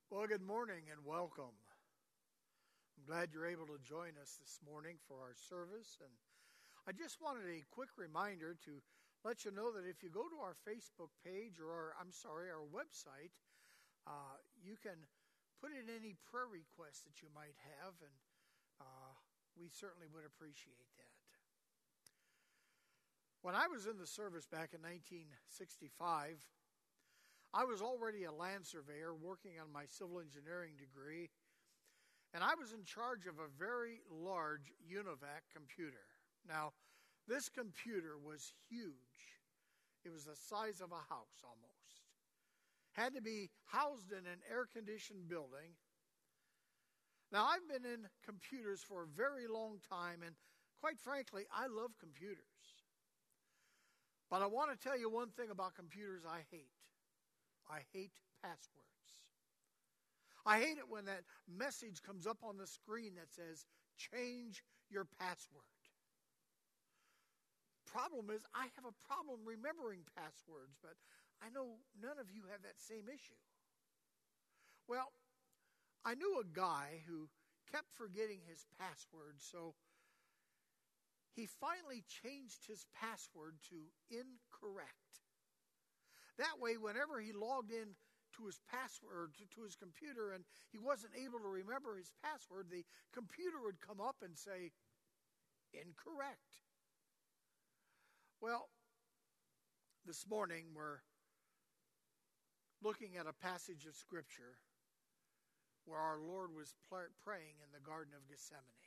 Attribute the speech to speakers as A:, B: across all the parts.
A: Well, good morning and welcome. I'm glad you're able to join us this morning for our service. And I just wanted a quick reminder to let you know that if you go to our Facebook page or our website, you can put in any prayer requests that you might have, and we certainly would appreciate that. When I was in the service back in 1965, I was already a land surveyor working on my civil engineering degree, and I was in charge of a very large UNIVAC computer. Now, this computer was huge. It was the size of a house almost. Had to be housed in an air-conditioned building. Now, I've been in computers for a very long time, and quite frankly, I love computers. But I want to tell you one thing about computers I hate. I hate passwords. I hate it when that message comes up on the screen that says, change your password. Problem is, I have a problem remembering passwords, but I know none of you have that same issue. Well, I knew a guy who kept forgetting his password, so he finally changed his password to incorrect. That way, whenever he logged in to his password, to his computer, and he wasn't able to remember his password, the computer would come up and say, incorrect. Well, this morning we're looking at a passage of Scripture where our Lord was praying in the Garden of Gethsemane.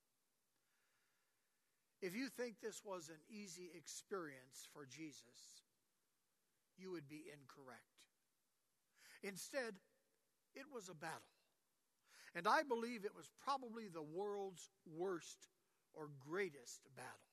A: If you think this was an easy experience for Jesus, you would be incorrect. Instead, it was a battle. And I believe it was probably the world's worst or greatest battle.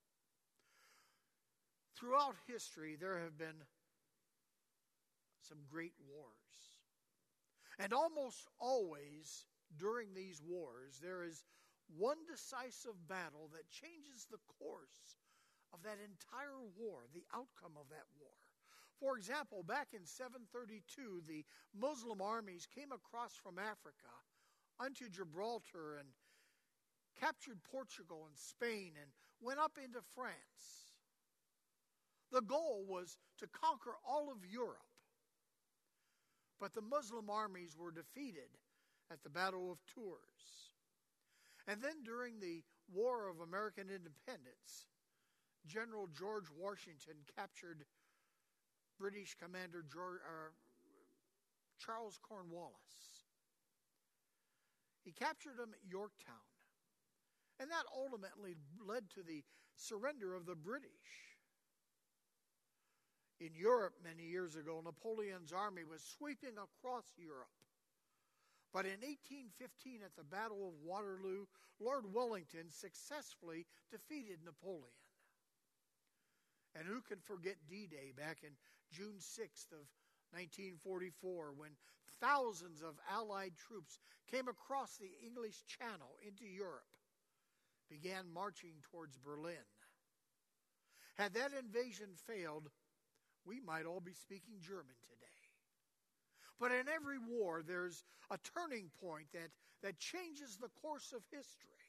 A: Throughout history, there have been some great wars. And almost always during these wars, there is one decisive battle that changes the course of that entire war, the outcome of that war. For example, back in 732, the Muslim armies came across from Africa unto Gibraltar and captured Portugal and Spain and went up into France. The goal was to conquer all of Europe. But the Muslim armies were defeated at the Battle of Tours. And then during the War of American Independence, General George Washington captured British Commander Charles Cornwallis. He captured him at Yorktown. And that ultimately led to the surrender of the British. In Europe many years ago, Napoleon's army was sweeping across Europe. But in 1815, at the Battle of Waterloo, Lord Wellington successfully defeated Napoleon. And who can forget D-Day back in June 6th of 1944, when thousands of Allied troops came across the English Channel into Europe, began marching towards Berlin. Had that invasion failed, we might all be speaking German today. But in every war, there's a turning point that changes the course of history.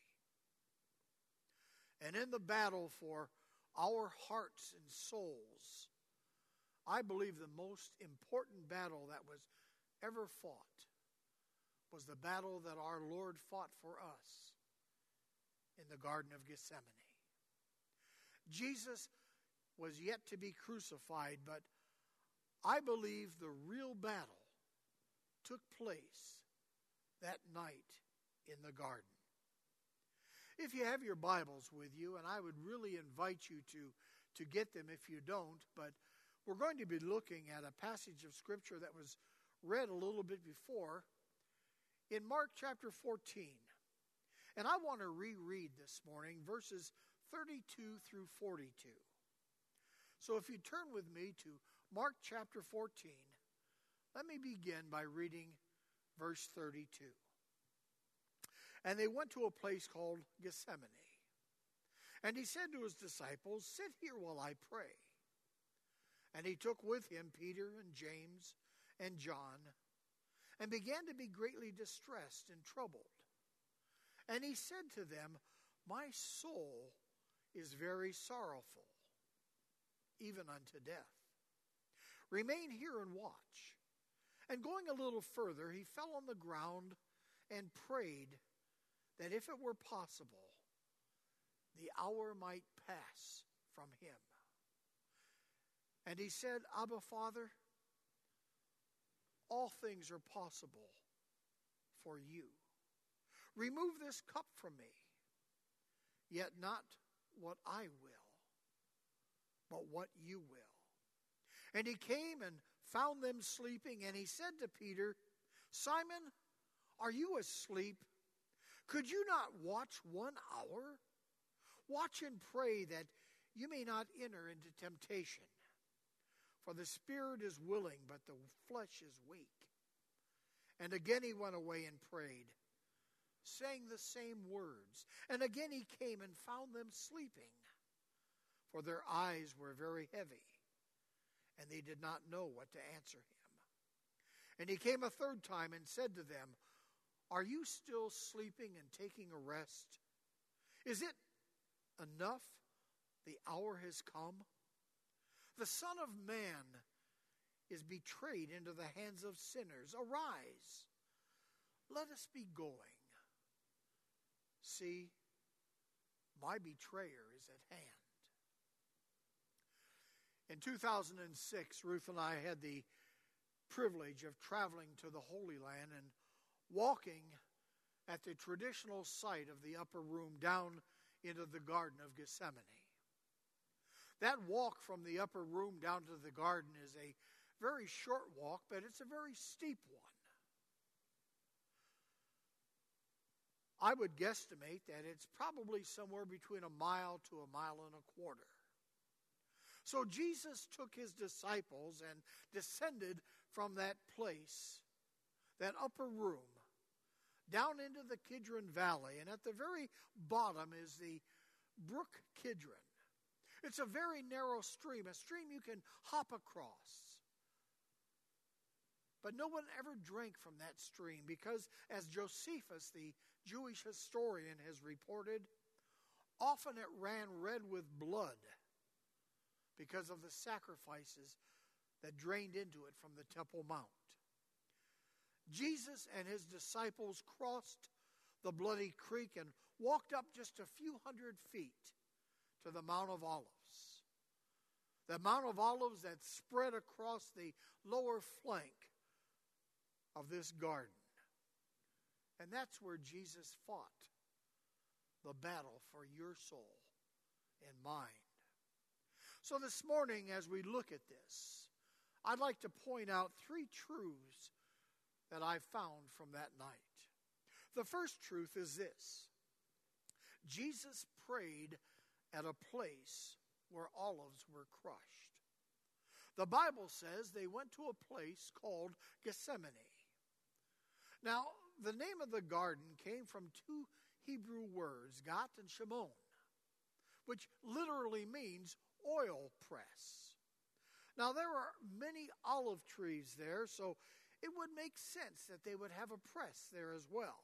A: And in the battle for our hearts and souls, I believe the most important battle that was ever fought was the battle that our Lord fought for us in the Garden of Gethsemane. Jesus was yet to be crucified, but I believe the real battle took place that night in the garden. If you have your Bibles with you, and I would really invite you to get them if you don't, but we're going to be looking at a passage of Scripture that was read a little bit before in Mark chapter 14. And I want to reread this morning verses 32 through 42. So if you turn with me to Mark chapter 14, let me begin by reading verse 32. And they went to a place called Gethsemane. And he said to his disciples, "Sit here while I pray." And he took with him Peter and James and John and began to be greatly distressed and troubled. And he said to them, My soul is very sorrowful, even unto death. Remain here and watch. And going a little further, he fell on the ground and prayed that if it were possible, the hour might pass from him. And he said, Abba, Father, all things are possible for you. Remove this cup from me, yet not what I will, but what you will. And he came and found them sleeping, and he said to Peter, Simon, are you asleep? Could you not watch 1 hour? Watch and pray that you may not enter into temptation. For the spirit is willing, but the flesh is weak. And again he went away and prayed, saying the same words. And again he came and found them sleeping, for their eyes were very heavy, and they did not know what to answer him. And he came a third time and said to them, Are you still sleeping and taking a rest? Is it enough? The hour has come. The Son of Man is betrayed into the hands of sinners. Arise, let us be going. See, my betrayer is at hand. In 2006, Ruth and I had the privilege of traveling to the Holy Land and walking at the traditional site of the upper room down into the Garden of Gethsemane. That walk from the upper room down to the garden is a very short walk, but it's a very steep one. I would guesstimate that it's probably somewhere between 1 mile to 1.25 miles. So Jesus took his disciples and descended from that place, that upper room, down into the Kidron Valley. And at the very bottom is the Brook Kidron. It's a very narrow stream, a stream you can hop across. But no one ever drank from that stream because, as Josephus, the Jewish historian, has reported, often it ran red with blood because of the sacrifices that drained into it from the Temple Mount. Jesus and his disciples crossed the bloody creek and walked up just a few hundred feet to the Mount of Olives. The Mount of Olives that spread across the lower flank of this garden. And that's where Jesus fought the battle for your soul and mine. So this morning, as we look at this, I'd like to point out 3 truths that I found from that night. The first truth is this: Jesus prayed at a place where olives were crushed. The Bible says they went to a place called Gethsemane. Now, the name of the garden came from 2 Hebrew words, Gat and Shimon, which literally means oil press. Now, there are many olive trees there, so it would make sense that they would have a press there as well.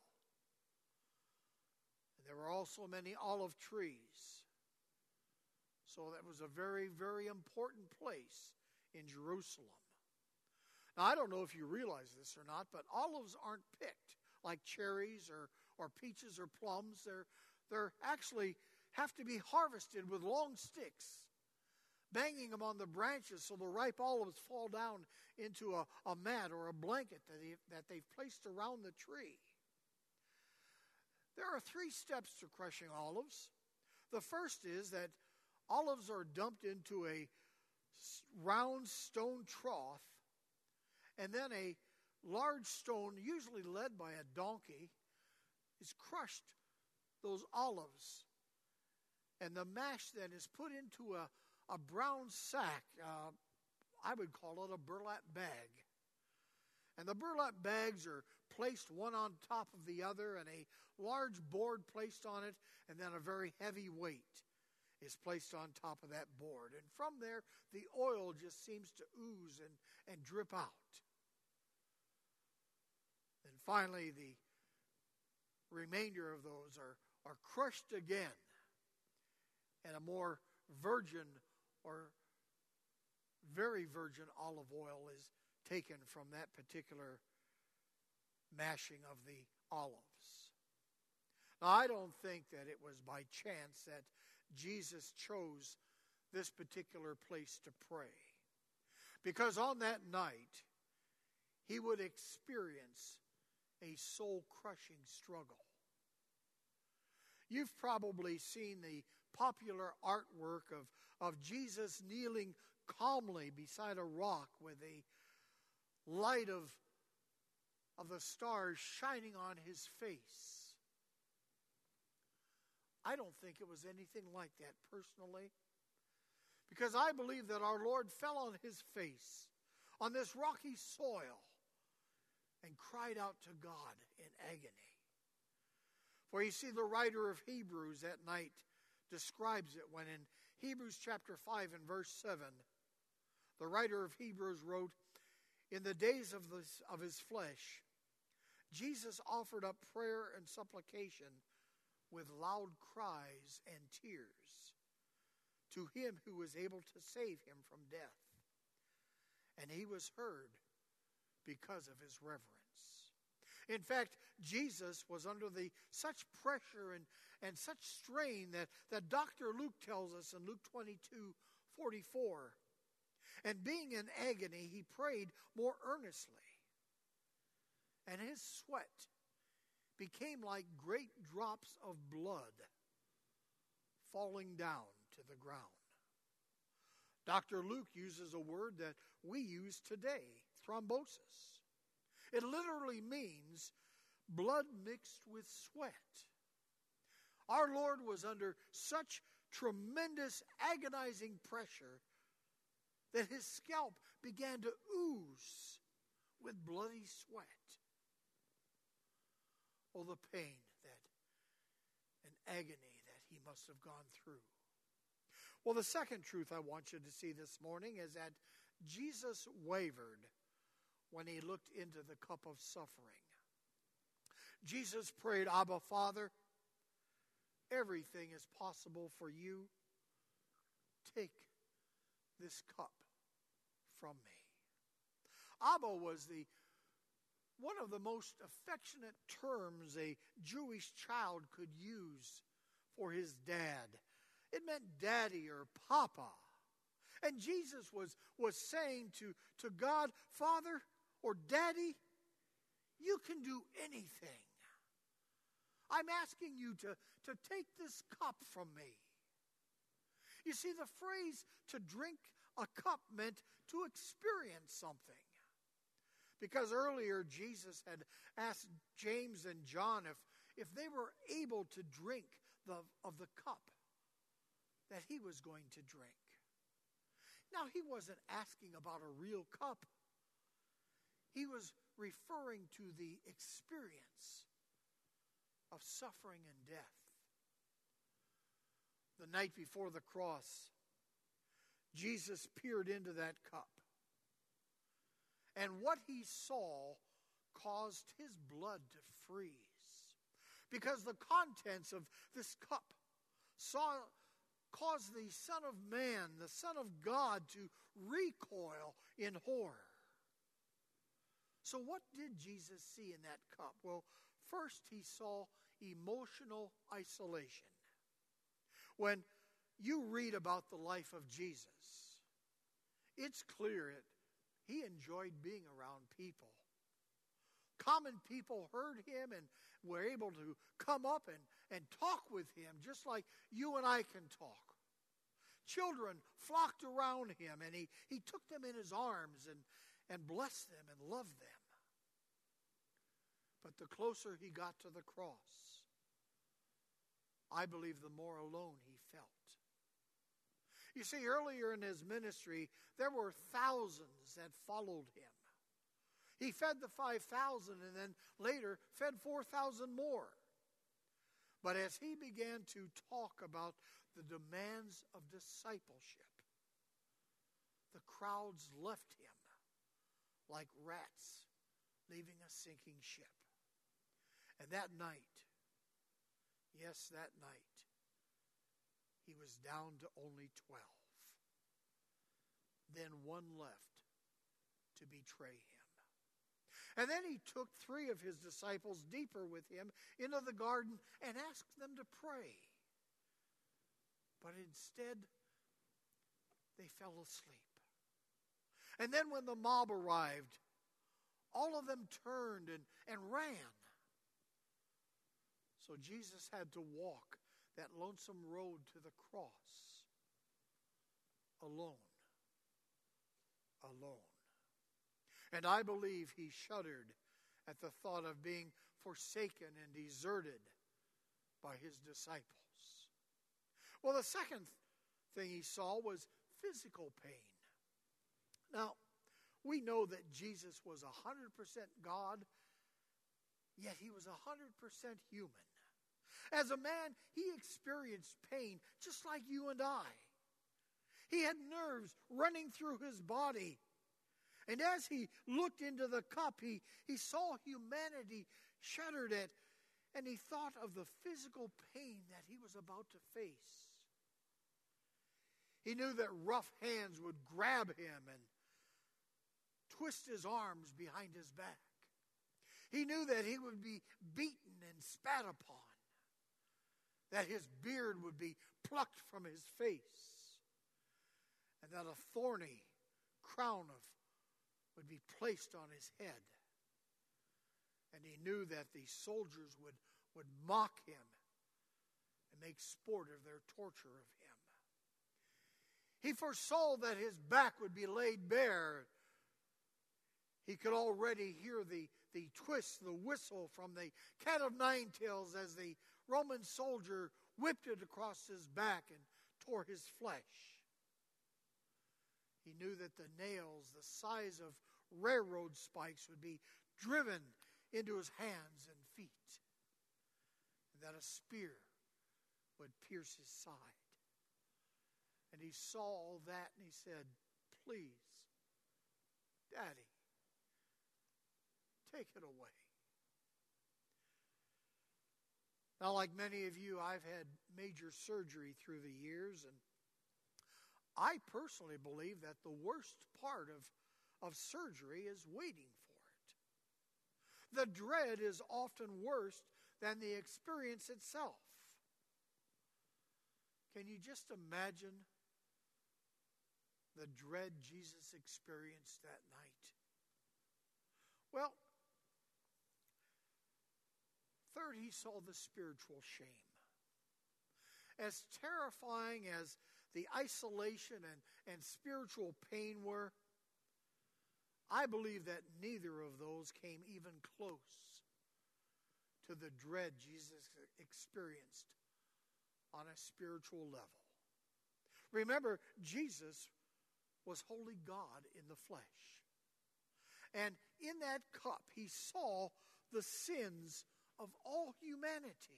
A: And there were also many olive trees. So that was a very, very important place in Jerusalem. Now, I don't know if you realize this or not, but olives aren't picked like cherries or peaches or plums. They're actually have to be harvested with long sticks, banging them on the branches so the ripe olives fall down into a mat or a blanket that they've placed around the tree. There are 3 steps to crushing olives. The first is that olives are dumped into a round stone trough, and then a large stone, usually led by a donkey, is crushed those olives. And the mash then is put into a brown sack. I would call it a burlap bag. And the burlap bags are placed one on top of the other, and a large board placed on it, and then a very heavy weight is placed on top of that board. And from there, the oil just seems to ooze and drip out. finally, the remainder of those are crushed again, and a more virgin or very virgin olive oil is taken from that particular mashing of the olives. Now, I don't think that it was by chance that Jesus chose this particular place to pray, because on that night, he would experience a soul-crushing struggle. You've probably seen the popular artwork of Jesus kneeling calmly beside a rock with the light of the stars shining on his face. I don't think it was anything like that personally, because I believe that our Lord fell on his face on this rocky soil and cried out to God in agony. For you see, the writer of Hebrews that night describes it when in Hebrews chapter 5 and verse 7, the writer of Hebrews wrote, "In the days of his flesh, Jesus offered up prayer and supplication with loud cries and tears to him who was able to save him from death. And he was heard because of his reverence." In fact, Jesus was under such pressure and such strain that Dr. Luke tells us in Luke 22:44, and being in agony, he prayed more earnestly, and his sweat became like great drops of blood falling down to the ground. Dr. Luke uses a word that we use today, thrombosis. It literally means blood mixed with sweat. Our Lord was under such tremendous agonizing pressure that his scalp began to ooze with bloody sweat. Oh, the pain and agony that he must have gone through. Well, the second truth I want you to see this morning is that Jesus wavered when he looked into the cup of suffering. Jesus prayed, "Abba, Father, everything is possible for you. Take this cup from me." Abba was one of the most affectionate terms a Jewish child could use for his dad. It meant daddy or papa. And Jesus was saying to God, "Father or Daddy, you can do anything. I'm asking you to take this cup from me." You see, the phrase "to drink a cup" meant to experience something. Because earlier Jesus had asked James and John if they were able to drink of the cup that he was going to drink. Now, he wasn't asking about a real cup. He was referring to the experience of suffering and death. The night before the cross, Jesus peered into that cup. And what he saw caused his blood to freeze, because the contents of this cup caused the Son of Man, the Son of God, to recoil in horror. So what did Jesus see in that cup? Well, first he saw emotional isolation. When you read about the life of Jesus, it's clear that he enjoyed being around people. Common people heard him and were able to come up and talk with him just like you and I can talk. Children flocked around him, and he took them in his arms and blessed them and loved them. But the closer he got to the cross, I believe the more alone he felt. You see, earlier in his ministry, there were thousands that followed him. He fed the 5,000 and then later fed 4,000 more. But as he began to talk about the demands of discipleship, the crowds left him like rats leaving a sinking ship. And that night, yes, that night, he was down to only 12. Then one left to betray him. And then he took 3 of his disciples deeper with him into the garden and asked them to pray. But instead, they fell asleep. And then when the mob arrived, all of them turned and ran. So Jesus had to walk that lonesome road to the cross alone. Alone. And I believe he shuddered at the thought of being forsaken and deserted by his disciples. Well, the second thing he saw was physical pain. Now, we know that Jesus was 100% God, yet he was 100% human. As a man, he experienced pain just like you and I. He had nerves running through his body. And as he looked into the cup, he saw humanity shuddered at, and he thought of the physical pain that he was about to face. He knew that rough hands would grab him and twist his arms behind his back. He knew that he would be beaten and spat upon, that his beard would be plucked from his face, and that a thorny crown would be placed on his head. And he knew that the soldiers would mock him and make sport of their torture of him. He foresaw that his back would be laid bare. He could already hear the twist, the whistle from the cat of nine tails as the Roman soldier whipped it across his back and tore his flesh. He knew that the nails, the size of railroad spikes, would be driven into his hands and feet, and that a spear would pierce his side. And he saw all that and he said, "Please, Daddy, take it away." Now, like many of you, I've had major surgery through the years, and I personally believe that the worst part of surgery is waiting for it. The dread is often worse than the experience itself. Can you just imagine the dread Jesus experienced that night? Well, third, he saw the spiritual shame. As terrifying as the isolation and spiritual pain were, I believe that neither of those came even close to the dread Jesus experienced on a spiritual level. Remember, Jesus was wholly God in the flesh. And in that cup, he saw the sins of all humanity.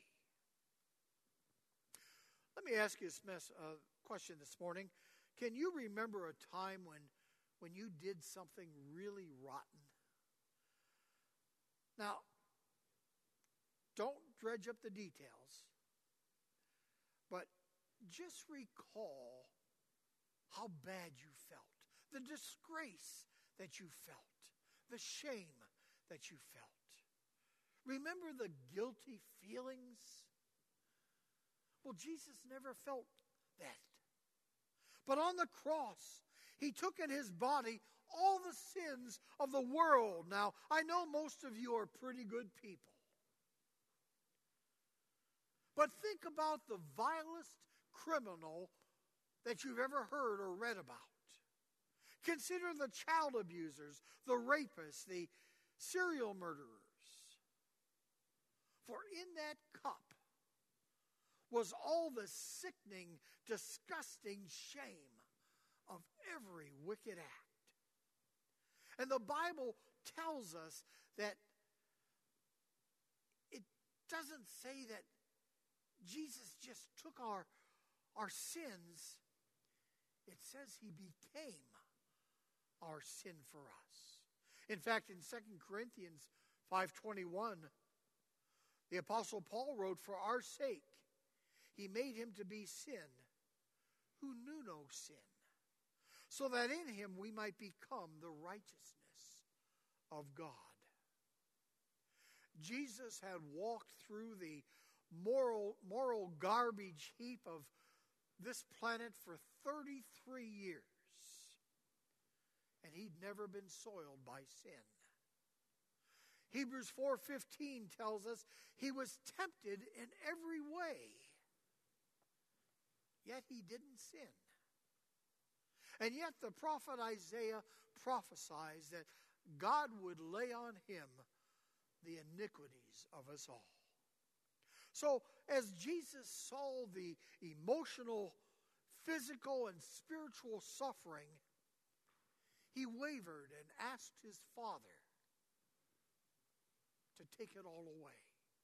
A: Let me ask you a question this morning. Can you remember a time when you did something really rotten? Now, don't dredge up the details, but just recall how bad you felt, the disgrace that you felt, the shame that you felt. Remember the guilty feelings? Well, Jesus never felt that. But on the cross, he took in his body all the sins of the world. Now, I know most of you are pretty good people. But think about the vilest criminal that you've ever heard or read about. Consider the child abusers, the rapists, the serial murderers. For in that cup was all the sickening, disgusting shame of every wicked act. And the Bible tells us that it doesn't say that Jesus just took our sins. It says he became our sin for us. In fact, in 2 Corinthians 5:21, the Apostle Paul wrote, "For our sake he made him to be sin, who knew no sin, so that in him we might become the righteousness of God." Jesus had walked through the moral garbage heap of this planet for 33 years, and he'd never been soiled by sin. Hebrews 4:15 tells us he was tempted in every way, yet he didn't sin. And yet the prophet Isaiah prophesies that God would lay on him the iniquities of us all. So as Jesus saw the emotional, physical, and spiritual suffering, he wavered and asked his Father to take it all away.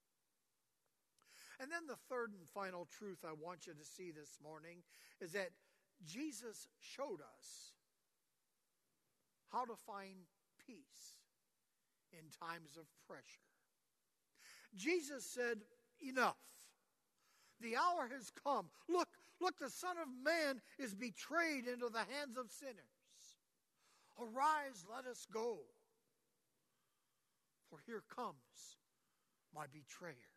A: And then the third and final truth I want you to see this morning is that Jesus showed us how to find peace in times of pressure. Jesus said, "Enough. The hour has come. Look, the Son of Man is betrayed into the hands of sinners. Arise, let us go. For here comes my betrayer."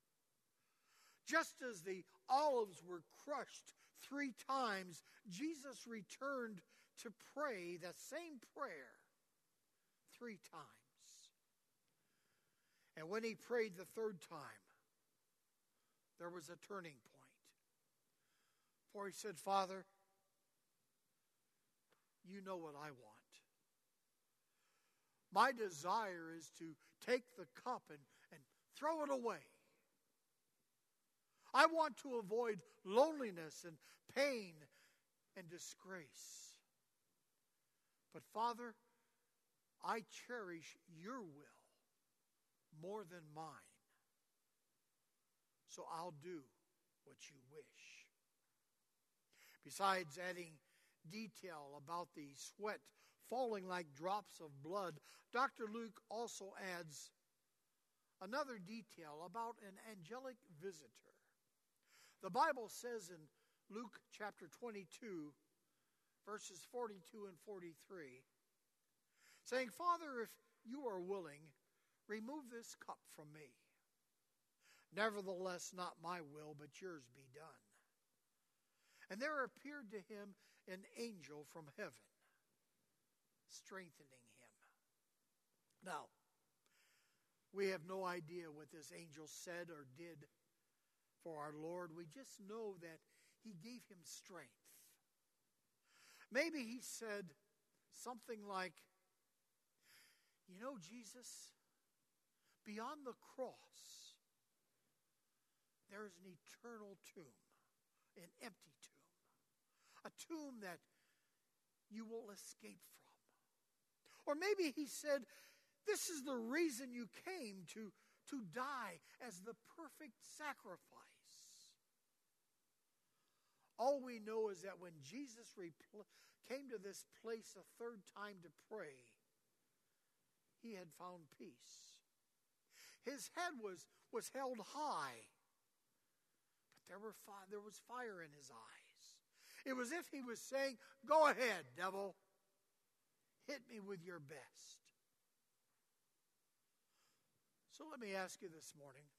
A: Just as the olives were crushed 3 times, Jesus returned to pray the same prayer 3 times. And when he prayed the 3rd time, there was a turning point. For he said, "Father, you know what I want. My desire is to take the cup and throw it away. I want to avoid loneliness and pain and disgrace. But Father, I cherish your will more than mine. So I'll do what you wish." Besides adding detail about the sweat falling like drops of blood, Dr. Luke also adds another detail about an angelic visitor. The Bible says in Luke chapter 22, verses 42 and 43, saying, "Father, if you are willing, remove this cup from me. Nevertheless, not my will, but yours be done." And there appeared to him an angel from heaven, strengthening him. Now, we have no idea what this angel said or did for our Lord. We just know that he gave him strength. Maybe he said something like, "You know, Jesus, beyond the cross, there is an eternal tomb, an empty tomb, a tomb that you will escape from." Or maybe he said, "This is the reason you came, to die as the perfect sacrifice." All we know is that when Jesus came to this place a 3rd time to pray, he had found peace. His head was held high, but there was fire in his eyes. It was as if he was saying, "Go ahead, devil. Hit me with your best." So let me ask you this morning,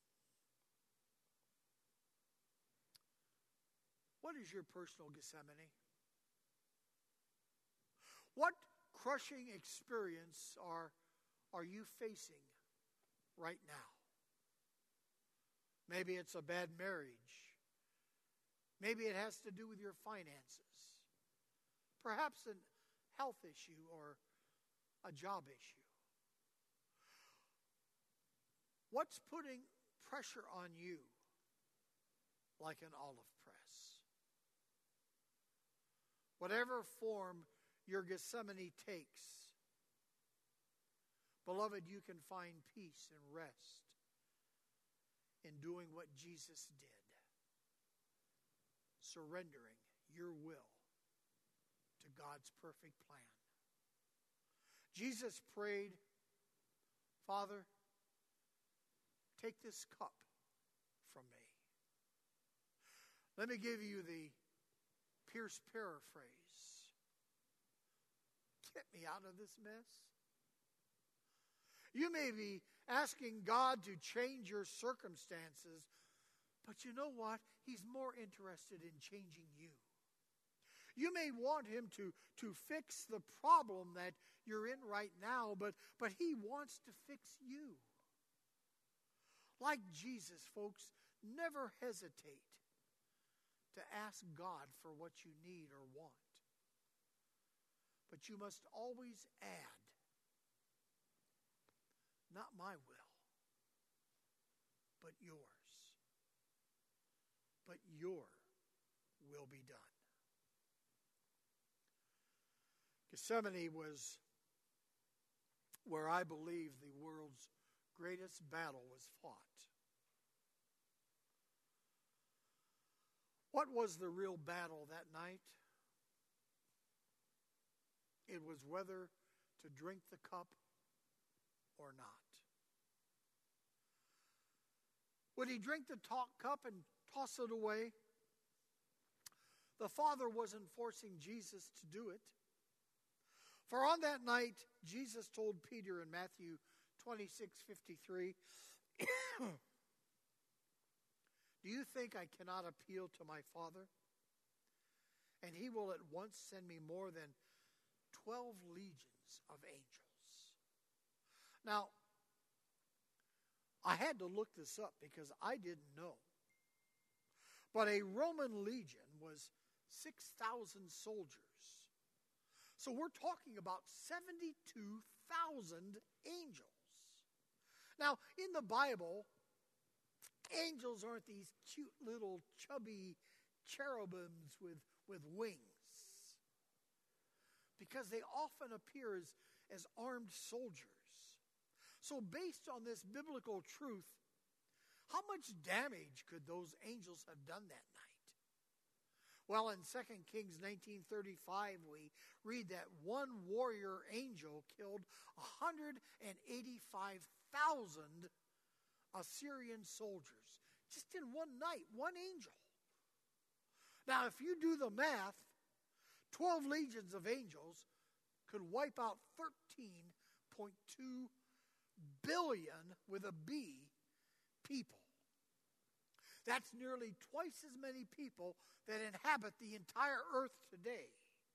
A: what is your personal Gethsemane? What crushing experience are you facing right now? Maybe it's a bad marriage. Maybe it has to do with your finances. Perhaps a health issue or a job issue. What's putting pressure on you like an olive press? Whatever form your Gethsemane takes, beloved, you can find peace and rest in doing what Jesus did, surrendering your will to God's perfect plan. Jesus prayed, Father, take this cup from me. Let me give you the Pierce paraphrase. Get me out of this mess. You may be asking God to change your circumstances, but you know what? He's more interested in changing you. You may want him to fix the problem that you're in right now, but he wants to fix you. Like Jesus, folks, never hesitate to ask God for what you need or want. But you must always add, not my will, but yours. But your will be done. Gethsemane was where I believe the world's greatest battle was fought. What was the real battle that night? It was whether to drink the cup or not. Would he drink the cup and toss it away? The Father wasn't forcing Jesus to do it. For on that night, Jesus told Peter in Matthew 26:53, do you think I cannot appeal to my Father? And he will at once send me more than 12 legions of angels. Now, I had to look this up because I didn't know. But a Roman legion was 6,000 soldiers. So we're talking about 72,000 angels. Now, in the Bible, angels aren't these cute little chubby cherubims with wings, because they often appear as armed soldiers. So based on this biblical truth, how much damage could those angels have done that night? Well, in 2 Kings 19:35, we read that one warrior angel killed 185,000 Assyrian soldiers. Just in one night, one angel. Now, if you do the math, 12 legions of angels could wipe out 13.2 billion, with a B, people. That's nearly twice as many people that inhabit the entire earth today.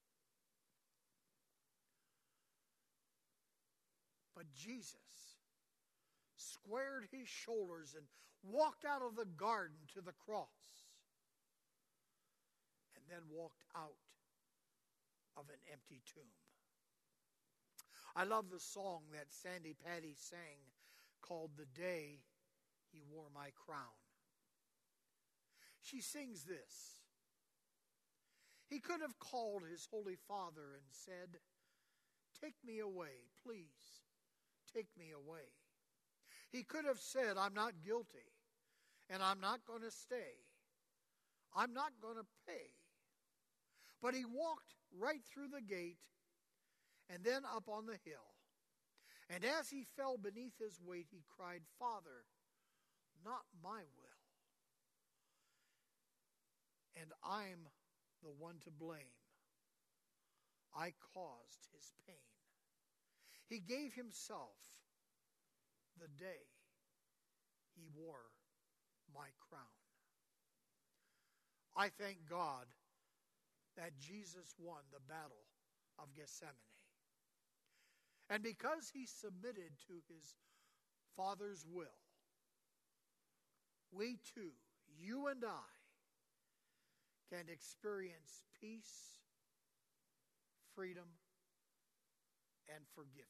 A: But Jesus squared his shoulders and walked out of the garden to the cross, and then walked out of an empty tomb. I love the song that Sandy Patty sang called "The Day He Wore My Crown." She sings this: he could have called his Holy Father and said, "Take me away, please, take me away." He could have said, "I'm not guilty, and I'm not going to stay. I'm not going to pay." But he walked right through the gate and then up on the hill. And as he fell beneath his weight, he cried, "Father, not my will. And I'm the one to blame. I caused his pain." He gave himself the day he wore my crown. I thank God that Jesus won the battle of Gethsemane. And because he submitted to his Father's will, we too, you and I, can experience peace, freedom, and forgiveness.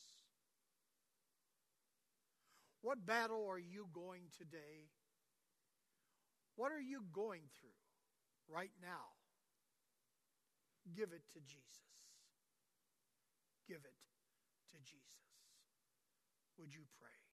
A: What battle are you going today? What are you going through right now? Give it to Jesus. Give it to Jesus. Would you pray?